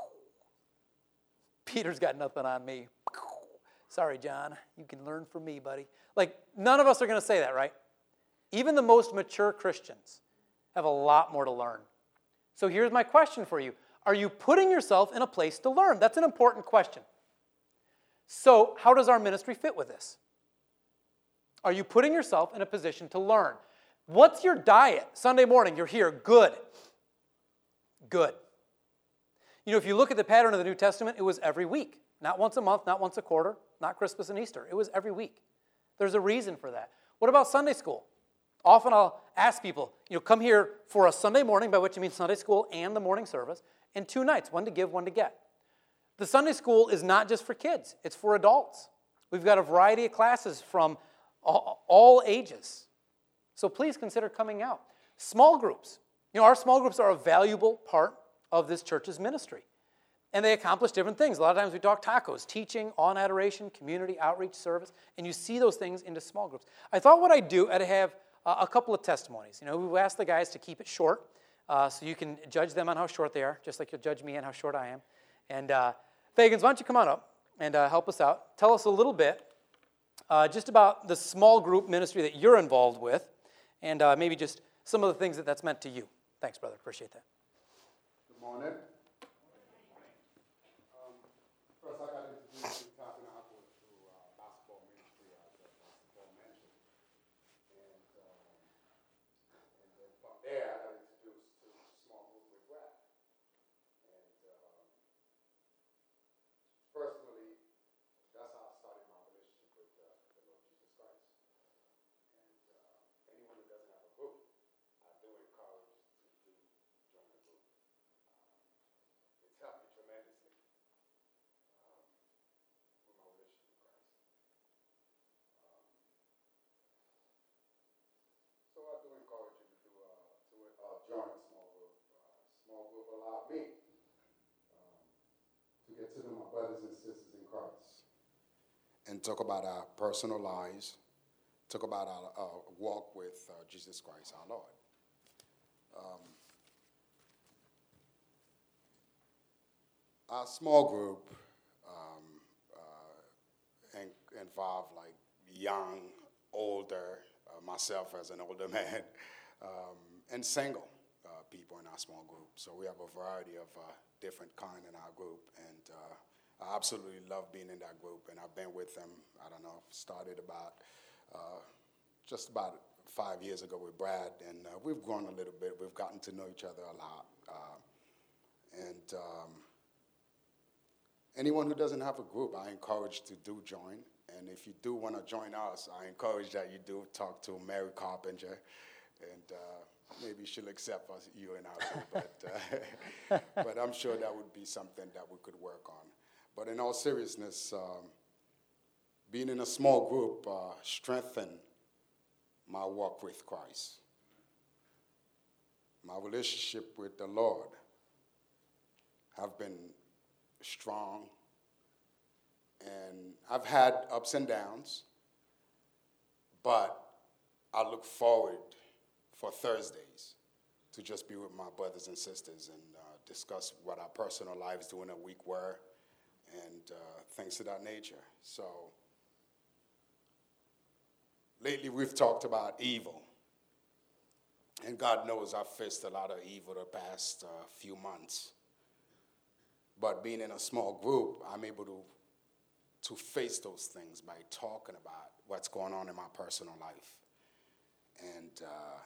Peter's got nothing on me. Sorry, John. You can learn from me, buddy. Like, none of us are going to say that, right? Even the most mature Christians have a lot more to learn. So here's my question for you. Are you putting yourself in a place to learn? That's an important question. So how does our ministry fit with this? Are you putting yourself in a position to learn? What's your diet? Sunday morning, you're here. Good. Good. You know, if you look at the pattern of the New Testament, it was every week. Not once a month, not once a quarter, not Christmas and Easter. It was every week. There's a reason for that. What about Sunday school? Often I'll ask people, you know, come here for a Sunday morning, by which I mean Sunday school and the morning service, and two nights, one to give, one to get. The Sunday school is not just for kids. It's for adults. We've got a variety of classes from all, all ages. So please consider coming out. Small groups. You know, our small groups are a valuable part of this church's ministry. And they accomplish different things. A lot of times we talk tacos, teaching, on adoration, community outreach service, and you see those things into small groups. I thought what I'd do, I'd have uh, a couple of testimonies. You know, we've asked the guys to keep it short, uh, so you can judge them on how short they are, just like you'll judge me on how short I am. And uh, Fagans, why don't you come on up and uh, help us out? Tell us a little bit uh, just about the small group ministry that you're involved with, and uh, maybe just some of the things that that's meant to you. Thanks, brother. Appreciate that. Good morning. First, I got to introduce you to Tabernacle through uh, basketball ministry, as uh, basketball mentioned. And, um, and then from there, I got introduced to small group with Brad. And um, personally, that's how I started my relationship with uh, the Lord Jesus Christ. And uh, anyone who doesn't have a group, I do encourage to do join a group. Um, it's helped me tremendously. So I do encourage you to do uh, to uh, join a small group. Uh, small group allowed me um, to get to know my brothers and sisters in Christ and talk about our personal lives, talk about our uh, walk with uh, Jesus Christ, our Lord. Um, our small group um, uh, in, involved like young, older. Uh, myself as an older man, um, and single uh, people in our small group. So we have a variety of uh, different kind in our group, and uh, I absolutely love being in that group, and I've been with them, I don't know, started about, uh, just about five years ago with Brad, and uh, we've grown a little bit. We've gotten to know each other a lot. Uh, and um, anyone who doesn't have a group, I encourage to do join. And if you do want to join us, I encourage that you do talk to Mary Carpenter, and uh, maybe she'll accept us, you and I. But, uh, but I'm sure that would be something that we could work on. But in all seriousness, um, being in a small group uh, strengthened my walk with Christ. My relationship with the Lord have been strong. And I've had ups and downs, but I look forward for Thursdays to just be with my brothers and sisters and uh, discuss what our personal lives during a week were and uh, things of that nature. So lately we've talked about evil. And God knows I've faced a lot of evil the past uh, few months. But being in a small group, I'm able to to face those things by talking about what's going on in my personal life. And, uh,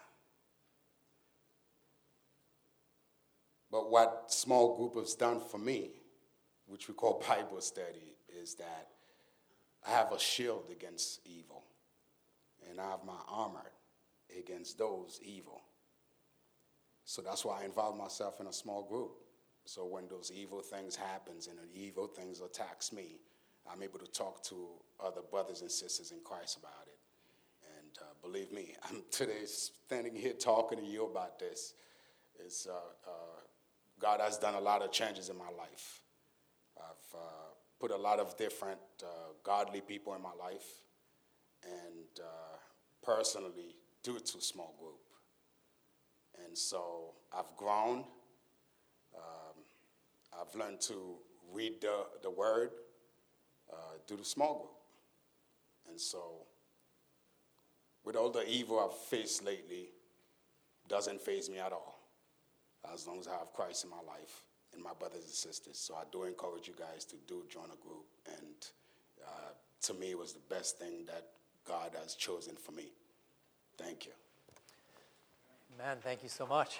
but what small group has done for me, which we call Bible study, is that I have a shield against evil, and I have my armor against those evil. So that's why I involve myself in a small group. So when those evil things happens and the evil things attacks me, I'm able to talk to other brothers and sisters in Christ about it. And uh, believe me, I'm today standing here talking to you about this. It's, uh, uh, God has done a lot of changes in my life. I've uh, put a lot of different uh, godly people in my life, and uh, personally, due to small group. And so I've grown. Um, I've learned to read the, the word. Uh, do the small group. And so, with all the evil I've faced lately, doesn't faze me at all, as long as I have Christ in my life and my brothers and sisters. So I do encourage you guys to do join a group, and uh, to me, it was the best thing that God has chosen for me. Thank you. Amen. Thank you so much.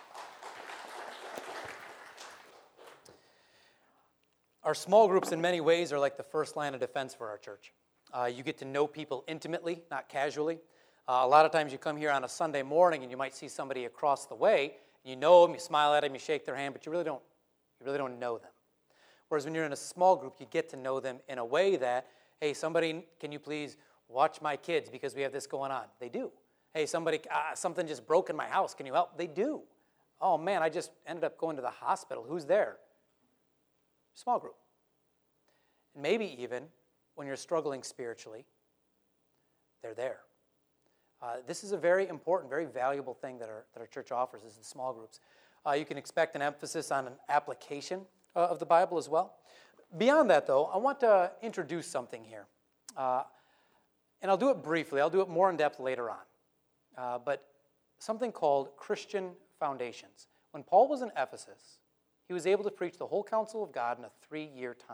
Our small groups in many ways are like the first line of defense for our church. Uh, you get to know people intimately, not casually. Uh, a lot of times you come here on a Sunday morning and you might see somebody across the way. You know them, you smile at them, you shake their hand, but you really don't, you really don't know them. Whereas when you're in a small group, you get to know them in a way that, hey, somebody, can you please watch my kids because we have this going on? They do. Hey, somebody, uh, something just broke in my house. Can you help? They do. Oh man, I just ended up going to the hospital. Who's there? Small group. And maybe even when you're struggling spiritually, they're there. Uh, this is a very important, very valuable thing that our, that our church offers, is the small groups. Uh, you can expect an emphasis on an application uh, of the Bible as well. Beyond that, though, I want to introduce something here. Uh, and I'll do it briefly. I'll do it more in depth later on. Uh, but something called Christian foundations. When Paul was in Ephesus, he was able to preach the whole counsel of God in a three-year time.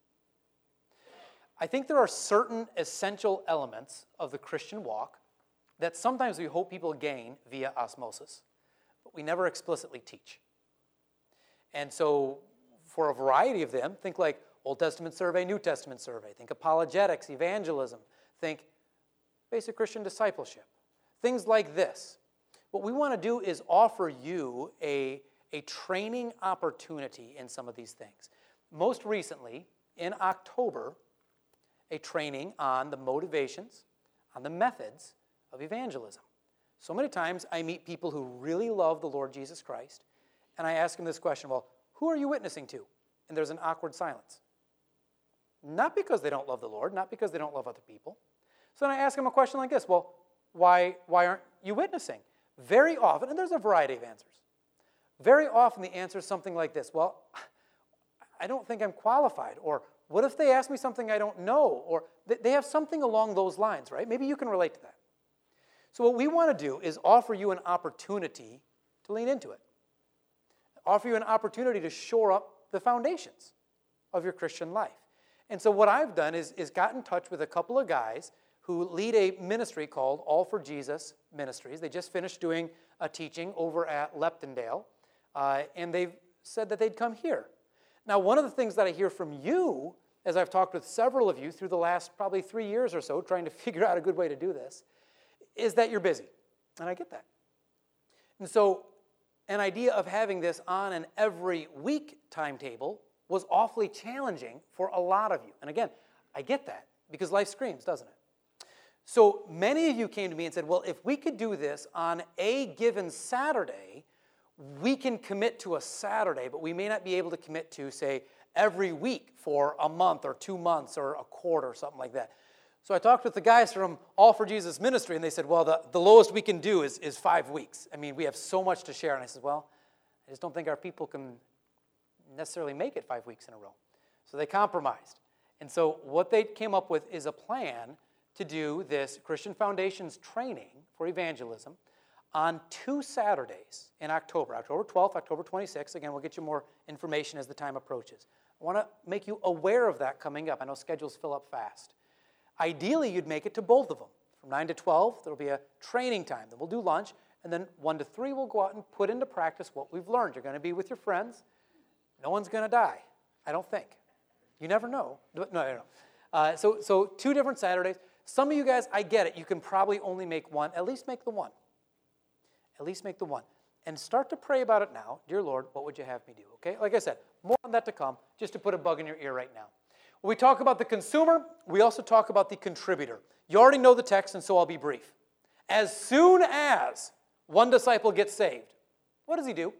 I think there are certain essential elements of the Christian walk that sometimes we hope people gain via osmosis, but we never explicitly teach. And so for a variety of them, think like Old Testament survey, New Testament survey. Think apologetics, evangelism. Think basic Christian discipleship. Things like this. What we want to do is offer you a, a training opportunity in some of these things. Most recently, in October, a training on the motivations, on the methods of evangelism. So many times I meet people who really love the Lord Jesus Christ, and I ask them this question, well, who are you witnessing to? And there's an awkward silence. Not because they don't love the Lord, not because they don't love other people. So then I ask them a question like this, well, why, why aren't you witnessing? Very often, and there's a variety of answers, very often the answer is something like this, well, I don't think I'm qualified, or what if they ask me something I don't know, or they have something along those lines, right? Maybe you can relate to that. So what we want to do is offer you an opportunity to lean into it. Offer you an opportunity to shore up the foundations of your Christian life. And so what I've done is, is got in touch with a couple of guys who lead a ministry called All for Jesus Ministries. They just finished doing a teaching over at Leptondale, uh, and they've said that they'd come here. Now, one of the things that I hear from you, as I've talked with several of you through the last probably three years or so, trying to figure out a good way to do this, is that you're busy. And I get that. And so an idea of having this on an every week timetable was awfully challenging for a lot of you. And again, I get that, because life screams, doesn't it? So many of you came to me and said, well, if we could do this on a given Saturday, we can commit to a Saturday, but we may not be able to commit to, say, every week for a month or two months or a quarter or something like that. So I talked with the guys from All for Jesus Ministry, and they said, well, the, the lowest we can do is, is five weeks. I mean, we have so much to share. And I said, well, I just don't think our people can necessarily make it five weeks in a row. So they compromised. And so what they came up with is a plan to do this Christian Foundations training for evangelism on two Saturdays in October, October twelfth, October twenty-sixth. Again, we'll get you more information as the time approaches. I want to make you aware of that coming up. I know schedules fill up fast. Ideally, you'd make it to both of them. From nine to twelve, there'll be a training time. Then we'll do lunch, and then one to three, we'll go out and put into practice what we've learned. You're going to be with your friends. No one's going to die, I don't think. You never know. No, no, no. Uh, so, so two different Saturdays. Some of you guys, I get it. You can probably only make one. At least make the one. At least make the one. And start to pray about it now. Dear Lord, what would you have me do? Okay? Like I said, more on that to come, just to put a bug in your ear right now. When we talk about the consumer, we also talk about the contributor. You already know the text, and so I'll be brief. As soon as one disciple gets saved, what does he do?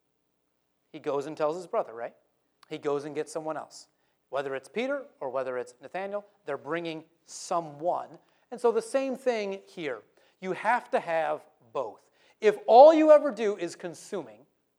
He goes and tells his brother, right? He goes and gets someone else. Whether it's Peter or whether it's Nathaniel, they're bringing someone. And so the same thing here. You have to have both. If all you ever do is consuming,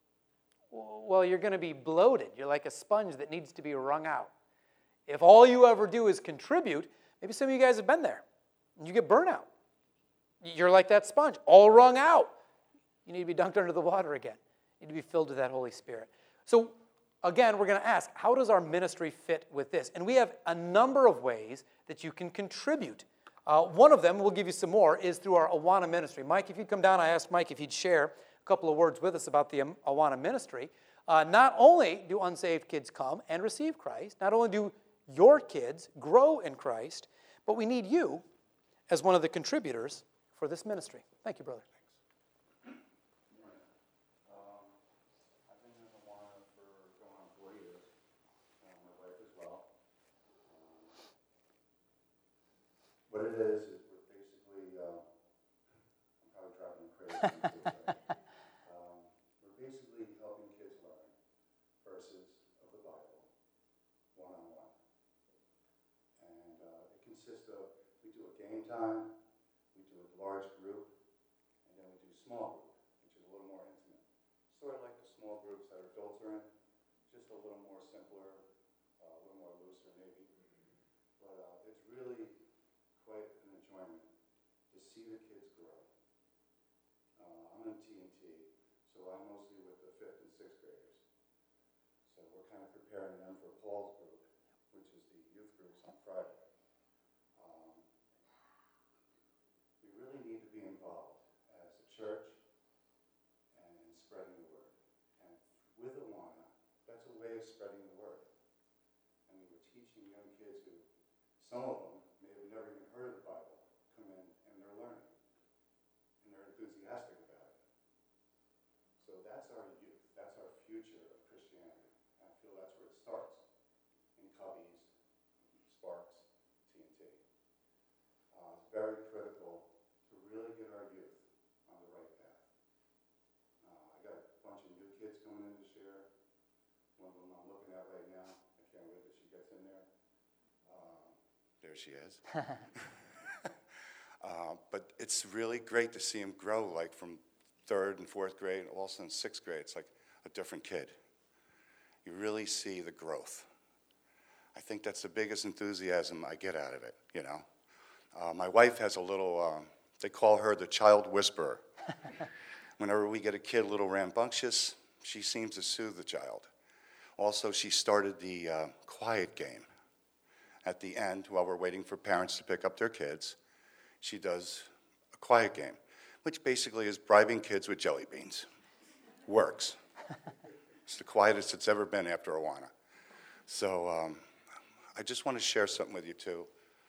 well, you're going to be bloated. You're like a sponge that needs to be wrung out. If all you ever do is contribute, maybe some of you guys have been there, and you get burnout. You're like that sponge, all wrung out. You need to be dunked under the water again. You need to be filled with that Holy Spirit. So again, we're going to ask, how does our ministry fit with this? And we have a number of ways that you can contribute. Uh, one of them, we'll give you some more, is through our Awana ministry. Mike, if you'd come down, I asked Mike if he'd share a couple of words with us about the Awana ministry. Uh, not only do unsaved kids come and receive Christ, not only do your kids grow in Christ, but we need you as one of the contributors for this ministry. Thank you, brother. What it is, is we're basically, uh, I'm probably driving you crazy. um, we're basically time, we do a large group, and then we do small group, which is a little more intimate. Sort of like the small groups that our adults are in, just a little more simpler, uh, a little more looser maybe. But uh, it's really quite an enjoyment to see the kids grow. Uh, I'm in T N T, so I'm mostly with the fifth and sixth graders. So we're kind of preparing them for Paul's group, which is the youth groups on Friday. Um, we really need to be involved as a church and in spreading the word. And with Awana, that's a way of spreading the word. I mean, we're teaching young kids who, some of them may have never even heard of the Bible, come in and they're learning. And they're enthusiastic about it. So that's our youth. That's our future of Christianity. And I feel that's where it starts. In Cubbies, Sparks, T N T. Uh, it's very critical to really get our youth on the right path. Uh, I got a bunch of new kids coming in this year. One of them I'm looking at right now. I can't wait till she gets in there. Uh, there she is. uh, but it's really great to see him grow, like from third and fourth grade, and also in sixth grade. It's like a different kid. You really see the growth. I think that's the biggest enthusiasm I get out of it, you know. Uh, my wife has a little, uh, they call her the child whisperer. Whenever we get a kid a little rambunctious, she seems to soothe the child. Also, she started the uh, quiet game. At the end, while we're waiting for parents to pick up their kids, she does a quiet game, which basically is bribing kids with jelly beans. Works. It's the quietest it's ever been after Awana. So um, I just want to share something with you, too.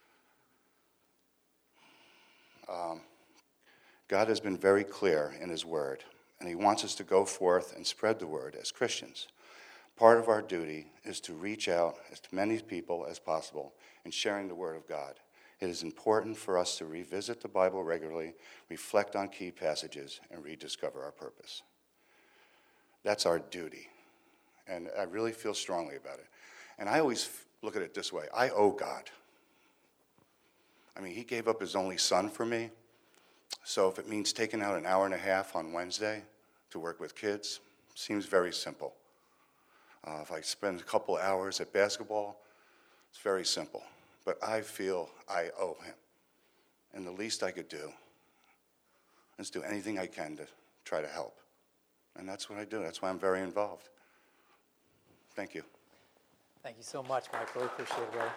Um, God has been very clear in his word, and he wants us to go forth and spread the word as Christians. Part of our duty is to reach out as to many people as possible in sharing the word of God. It is important for us to revisit the Bible regularly, reflect on key passages, and rediscover our purpose. That's our duty, and I really feel strongly about it. And I always look at it this way. I owe God. I mean, he gave up his only son for me, so if it means taking out an hour and a half on Wednesday to work with kids, seems very simple. Uh, if I spend a couple hours at basketball, it's very simple. But I feel I owe him. And the least I could do is do anything I can to try to help. And that's what I do. That's why I'm very involved. Thank you. Thank you so much, Mike. Really appreciate it, brother.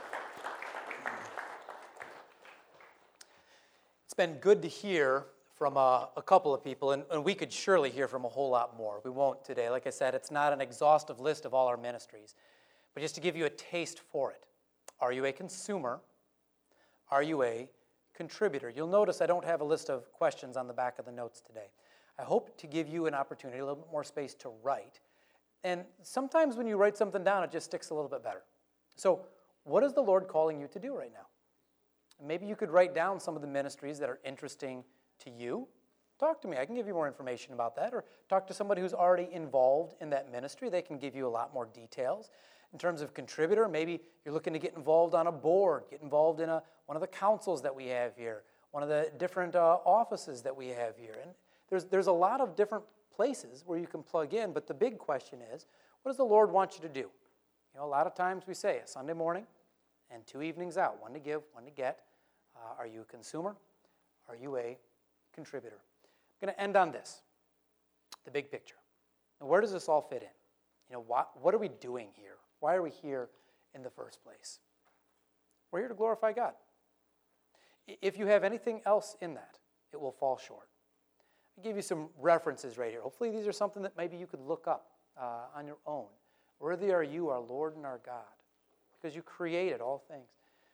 It's been good to hear from a, a couple of people, and, and we could surely hear from a whole lot more. We won't today. Like I said, it's not an exhaustive list of all our ministries, but just to give you a taste for it. Are you a consumer? Are you a contributor? You'll notice I don't have a list of questions on the back of the notes today. I hope to give you an opportunity, a little bit more space to write. And sometimes when you write something down, it just sticks a little bit better. So what is the Lord calling you to do right now? Maybe you could write down some of the ministries that are interesting to you. Talk to me. I can give you more information about that. Or talk to somebody who's already involved in that ministry. They can give you a lot more details. In terms of contributor, maybe you're looking to get involved on a board, get involved in a, one of the councils that we have here, one of the different uh, offices that we have here. And there's, there's a lot of different places where you can plug in, but the big question is, what does the Lord want you to do? You know, a lot of times we say a Sunday morning and two evenings out, one to give, one to get. Uh, are you a consumer? Are you a contributor? I'm going to end on this, the big picture. Now, where does this all fit in? You know, what, what are we doing here? Why are we here in the first place? We're here to glorify God. If you have anything else in that, it will fall short. I gave you some references right here. Hopefully these are something that maybe you could look up uh, on your own. Worthy are you, our Lord and our God, because you created all things.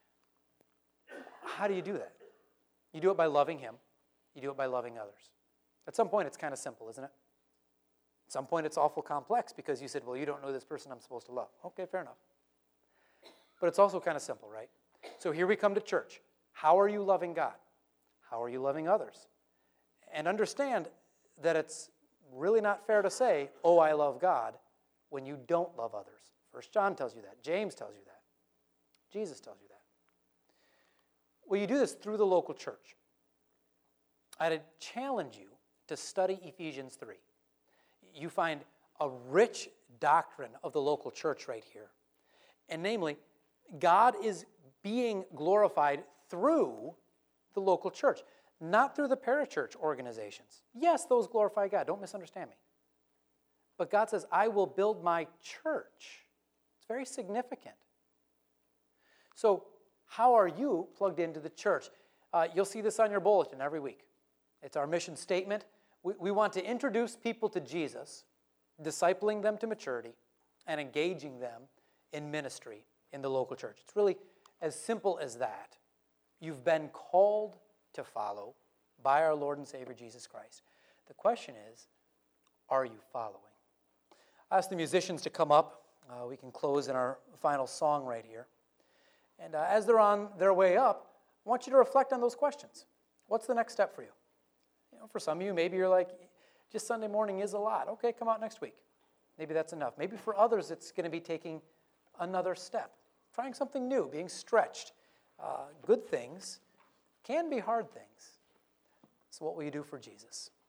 How do you do that? You do it by loving him. You do it by loving others. At some point, it's kind of simple, isn't it? At some point, it's awful complex because you said, well, you don't know this person I'm supposed to love. Okay, fair enough. But it's also kind of simple, right? So here we come to church. How are you loving God? How are you loving others? And understand that it's really not fair to say, oh, I love God, when you don't love others. First John tells you that. James tells you that. Jesus tells you that. Well, you do this through the local church. I'd challenge you to study Ephesians three. You find a rich doctrine of the local church right here. And namely, God is being glorified through the local church, not through the parachurch organizations. Yes, those glorify God. Don't misunderstand me. But God says, I will build my church. It's very significant. So how are you plugged into the church? Uh, you'll see this on your bulletin every week. It's our mission statement. We, we want to introduce people to Jesus, discipling them to maturity, and engaging them in ministry in the local church. It's really as simple as that. You've been called to follow by our Lord and Savior Jesus Christ. The question is, are you following? I ask the musicians to come up. Uh, we can close in our final song right here. And uh, as they're on their way up, I want you to reflect on those questions. What's the next step for you? You know, for some of you, maybe you're like, just Sunday morning is a lot. Okay, come out next week. Maybe that's enough. Maybe for others, it's going to be taking another step, trying something new, being stretched. Uh, good things can be hard things. So what will you do for Jesus?